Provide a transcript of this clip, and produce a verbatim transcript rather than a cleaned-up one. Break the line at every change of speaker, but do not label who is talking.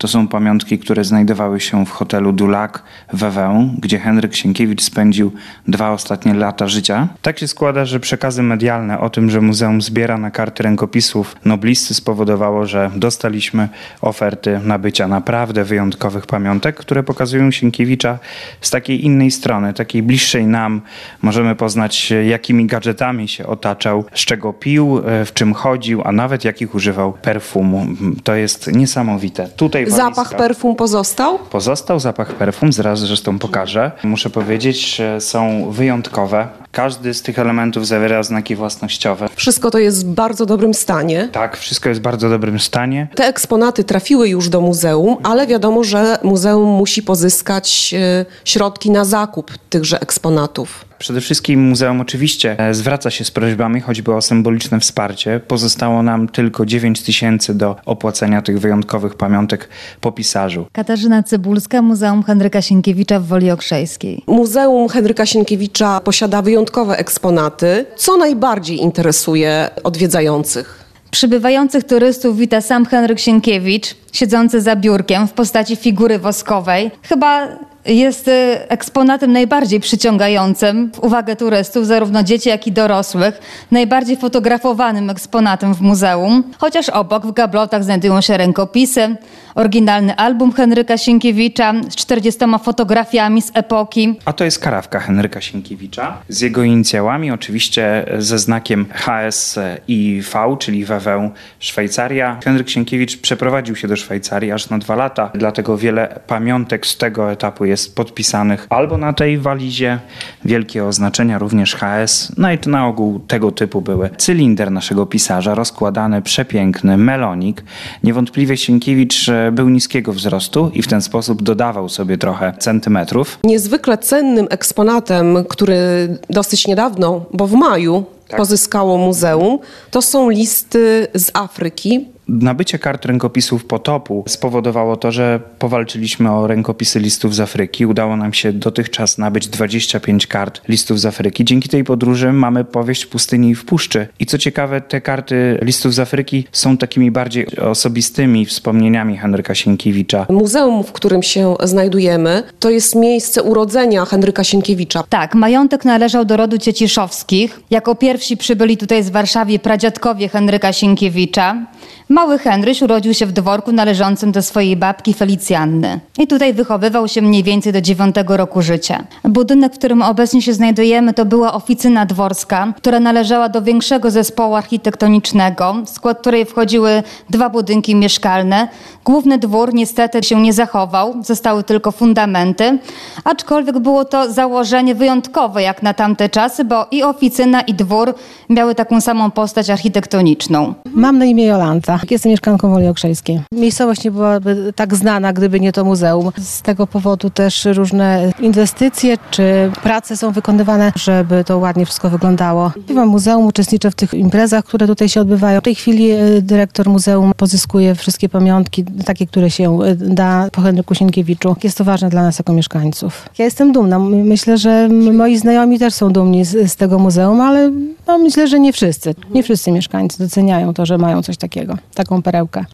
To są pamiątki, które znajdowały się w hotelu Du Lac w Vevey, gdzie Henryk Sienkiewicz spędził dwa ostatnie lata życia. Tak się składa, że przekazy medialne o tym, że muzeum zbiera na karty rękopisów noblisty spowodowało, że dostaliśmy oferty nabycia naprawdę wyjątkowych pamiątek, które pokazują Sienkiewicza z takiej innej strony, takiej bliższej nam. Możemy poznać, jakimi gadżetami się otaczał, z czego pił, w czym chodził, a nawet jakich używał perfumu. To jest niesamowite. Tutaj
Zapach perfum pozostał?
Pozostał zapach perfum, zaraz zresztą pokażę. Muszę powiedzieć, że są wyjątkowe. Każdy z tych elementów zawiera znaki własnościowe.
Wszystko to jest w bardzo dobrym stanie.
Tak, wszystko jest w bardzo dobrym stanie.
Te eksponaty trafiły już do muzeum, ale wiadomo, że muzeum musi pozyskać środki na zakup tychże eksponatów.
Przede wszystkim muzeum oczywiście zwraca się z prośbami choćby o symboliczne wsparcie. Pozostało nam tylko dziewięć tysięcy do opłacenia tych wyjątkowych pamiątek po pisarzu.
Katarzyna Cybulska, Muzeum Henryka Sienkiewicza w Woli Okrzejskiej.
Muzeum Henryka Sienkiewicza posiada wyjątkowe eksponaty. Co najbardziej interesuje odwiedzających?
Przybywających turystów wita sam Henryk Sienkiewicz, siedzący za biurkiem w postaci figury woskowej. Chyba jest eksponatem najbardziej przyciągającym w uwagę turystów, zarówno dzieci, jak i dorosłych. Najbardziej fotografowanym eksponatem w muzeum. Chociaż obok w gablotach znajdują się rękopisy, oryginalny album Henryka Sienkiewicza z czterdziestoma fotografiami z epoki.
A to jest karawka Henryka Sienkiewicza z jego inicjałami, oczywiście ze znakiem H S I V, czyli Vevey, Szwajcaria. Henryk Sienkiewicz przeprowadził się do Szwajcarii aż na dwa lata, dlatego wiele pamiątek z tego etapu jest podpisanych albo na tej walizie, wielkie oznaczenia, również H S. No i to na ogół tego typu były. Cylinder naszego pisarza, rozkładany, przepiękny, melonik. Niewątpliwie Sienkiewicz był niskiego wzrostu i w ten sposób dodawał sobie trochę centymetrów.
Niezwykle cennym eksponatem, który dosyć niedawno, bo w maju, tak, pozyskało muzeum, to są listy z Afryki.
Nabycie kart rękopisów Potopu spowodowało to, że powalczyliśmy o rękopisy listów z Afryki. Udało nam się dotychczas nabyć dwadzieścia pięć kart listów z Afryki. Dzięki tej podróży mamy powieść Pustyni w puszczy. I co ciekawe, te karty listów z Afryki są takimi bardziej osobistymi wspomnieniami Henryka Sienkiewicza.
Muzeum, w którym się znajdujemy, to jest miejsce urodzenia Henryka Sienkiewicza.
Tak, majątek należał do rodu Cieciszowskich. Jako pierwsi przybyli tutaj z Warszawy pradziadkowie Henryka Sienkiewicza. Mały Henryś urodził się w dworku należącym do swojej babki Felicjanny. I tutaj wychowywał się mniej więcej do dziewiątego roku życia. Budynek, w którym obecnie się znajdujemy, to była oficyna dworska, która należała do większego zespołu architektonicznego, w skład której wchodziły dwa budynki mieszkalne. Główny dwór niestety się nie zachował, zostały tylko fundamenty, aczkolwiek było to założenie wyjątkowe jak na tamte czasy, bo i oficyna, i dwór miały taką samą postać architektoniczną.
Mam na imię Jolanta. Jestem mieszkanką Woli Okrzejskiej. Miejscowość nie byłaby tak znana, gdyby nie to muzeum. Z tego powodu też różne inwestycje czy prace są wykonywane, żeby to ładnie wszystko wyglądało. Bywam w muzeum, uczestniczę w tych imprezach, które tutaj się odbywają. W tej chwili dyrektor muzeum pozyskuje wszystkie pamiątki, takie, które się da po Henryku Sienkiewiczu. Jest to ważne dla nas jako mieszkańców. Ja jestem dumna. Myślę, że moi znajomi też są dumni z, z tego muzeum, ale no, myślę, że nie wszyscy. Nie wszyscy mieszkańcy doceniają to, że mają coś takiego, taką perełkę.